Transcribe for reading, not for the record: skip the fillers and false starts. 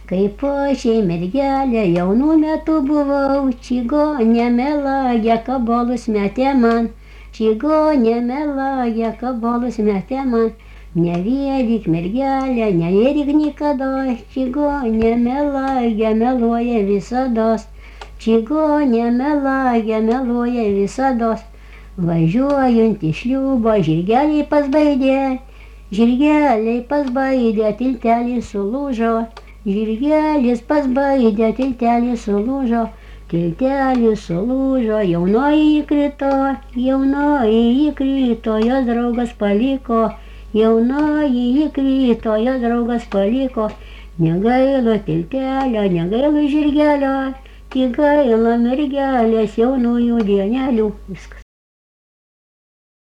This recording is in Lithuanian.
Kaip pačiai mergelė jaunų metų buvau, čigonė melagė kabolus metė man, čigonė melagė kabolus metė man. Nevėryk mergelė, nevėryk niekada, čigonė melagė meluoja visados, čigonė melagė meluoja visados. Važiuojant iš šliūbo žirgeliai pasbaidė, žirgeliai pasbaidė, tiltelis sulūžo, žirgelis pasbaidė, tiltelis sulūžo, tiltelis sulūžo, jaunoji įkrito, jaunoji įkrito, jos draugas paliko, jaunoji įkrito, jos draugas paliko. Negaila tiltelio, negaila žirgelio, tik gaila mergelės jaunųjų dienelių. Viskas.